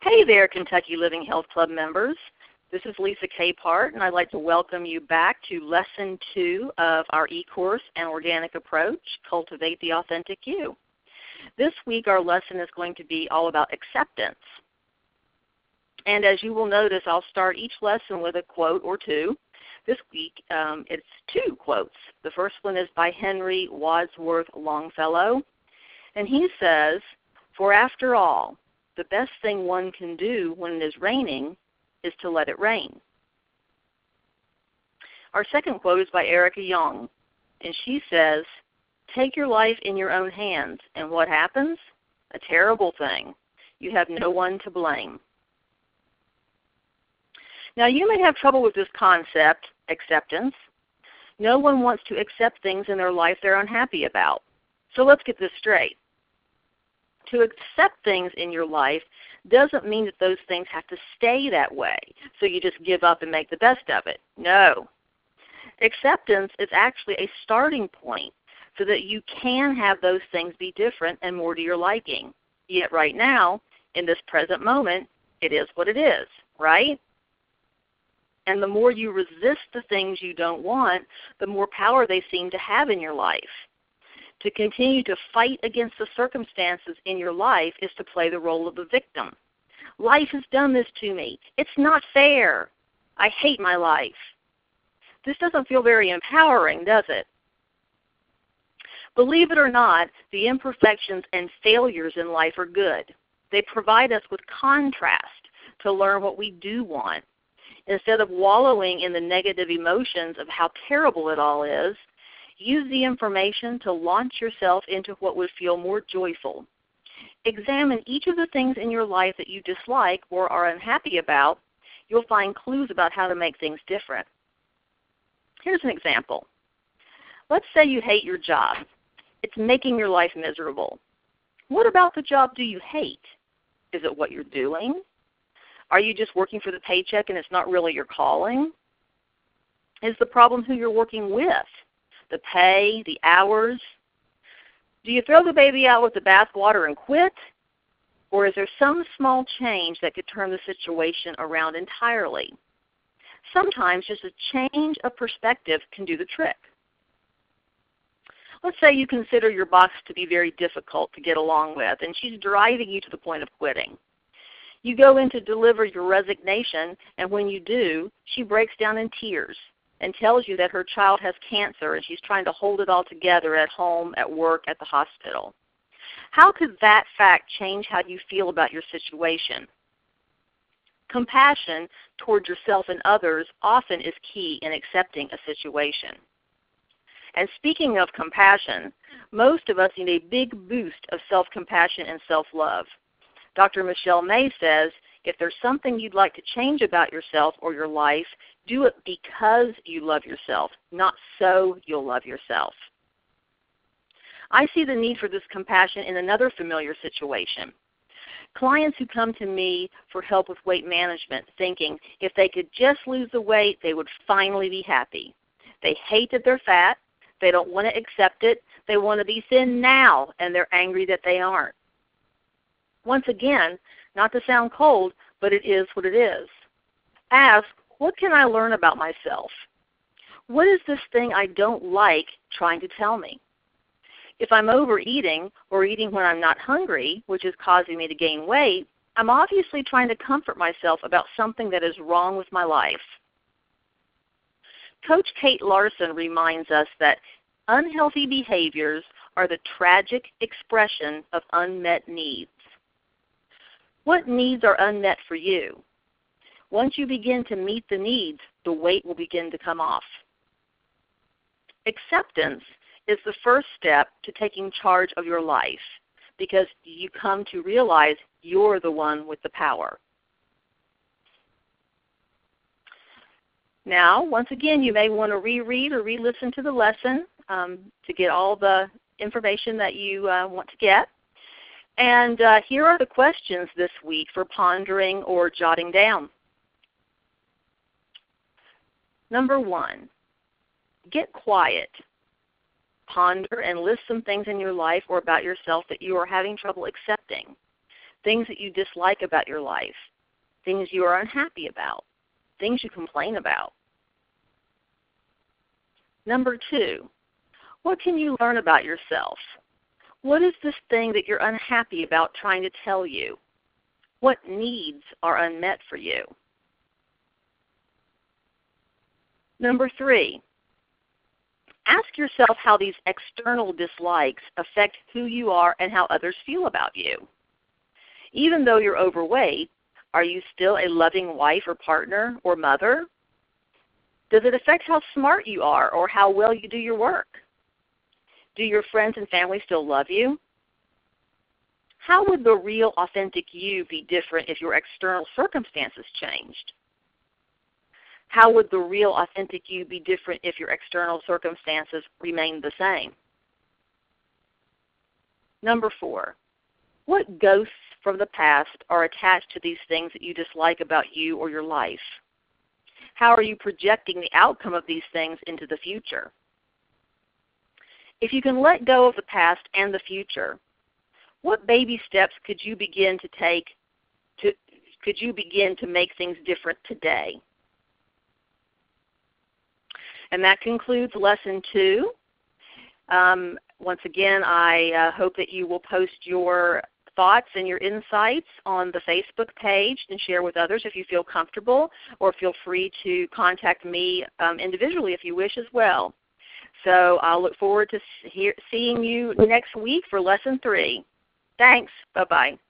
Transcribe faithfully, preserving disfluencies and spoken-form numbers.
Hey there, Kentucky Living Health Club members. This is Lisa Capehart, and I'd like to welcome you back to Lesson two of our e-course, An Organic Approach, Cultivate the Authentic You. This week our lesson is going to be all about acceptance. And as you will notice, I'll start each lesson with a quote or two. This week um, it's two quotes. The first one is by Henry Wadsworth Longfellow, and he says, "For after all, the best thing one can do when it is raining is to let it rain." Our second quote is by Erica Jong, and she says, "Take your life in your own hands, and what happens? A terrible thing. You have no one to blame." Now, you may have trouble with this concept, acceptance. No one wants to accept things in their life they're unhappy about. So let's get this straight. To accept things in your life doesn't mean that those things have to stay that way, so you just give up and make the best of it. No. Acceptance is actually a starting point so that you can have those things be different and more to your liking. Yet right now, in this present moment, it is what it is, right? And the more you resist the things you don't want, the more power they seem to have in your life. To continue to fight against the circumstances in your life is to play the role of the victim. Life has done this to me. It's not fair. I hate my life. This doesn't feel very empowering, does it? Believe it or not, the imperfections and failures in life are good. They provide us with contrast to learn what we do want. Instead of wallowing in the negative emotions of how terrible it all is, use the information to launch yourself into what would feel more joyful. Examine each of the things in your life that you dislike or are unhappy about. You'll find clues about how to make things different. Here's an example. Let's say you hate your job. It's making your life miserable. What about the job do you hate? Is it what you're doing? Are you just working for the paycheck and it's not really your calling? Is the problem who you're working with? The pay, the hours? Do you throw the baby out with the bathwater and quit? Or is there some small change that could turn the situation around entirely? Sometimes just a change of perspective can do the trick. Let's say you consider your boss to be very difficult to get along with, and she's driving you to the point of quitting. You go in to deliver your resignation, and when you do, she breaks down in tears and tells you that her child has cancer and she's trying to hold it all together at home, at work, at the hospital. How could that fact change how you feel about your situation? Compassion towards yourself and others often is key in accepting a situation. And speaking of compassion, most of us need a big boost of self-compassion and self-love. Doctor Michelle May says, if there's something you'd like to change about yourself or your life, do it because you love yourself, not so you'll love yourself. I see the need for this compassion in another familiar situation. Clients who come to me for help with weight management thinking if they could just lose the weight, they would finally be happy. They hate that they're fat. They don't want to accept it. They want to be thin now, and they're angry that they aren't. Once again, not to sound cold, but it is what it is. Ask, what can I learn about myself? What is this thing I don't like trying to tell me? If I'm overeating or eating when I'm not hungry, which is causing me to gain weight, I'm obviously trying to comfort myself about something that is wrong with my life. Coach Kate Larson reminds us that unhealthy behaviors are the tragic expression of unmet needs. What needs are unmet for you? Once you begin to meet the needs, the weight will begin to come off. Acceptance is the first step to taking charge of your life because you come to realize you're the one with the power. Now, once again, you may want to reread or re-listen to the lesson um, to get all the information that you uh, want to get. And uh, here are the questions this week for pondering or jotting down. Number one, get quiet. Ponder and list some things in your life or about yourself that you are having trouble accepting. things that you dislike about your life, things you are unhappy about, things you complain about. Number two, what can you learn about yourself? What is this thing that you're unhappy about trying to tell you? What needs are unmet for you? Number three, ask yourself how these external dislikes affect who you are and how others feel about you. Even though you're overweight, are you still a loving wife or partner or mother? Does it affect how smart you are or how well you do your work? Do your friends and family still love you? How would the real, authentic you be different if your external circumstances changed? How would the real, authentic you be different if your external circumstances remained the same? Number four, what ghosts from the past are attached to these things that you dislike about you or your life? How are you projecting the outcome of these things into the future? If you can let go of the past and the future, what baby steps could you begin to take to could you begin to make things different today? And that concludes lesson two. Um, once again, I uh, hope that you will post your thoughts and your insights on the Facebook page and share with others if you feel comfortable, or feel free to contact me um, individually if you wish as well. So I'll look forward to see, seeing you next week for lesson three. Thanks. Bye-bye.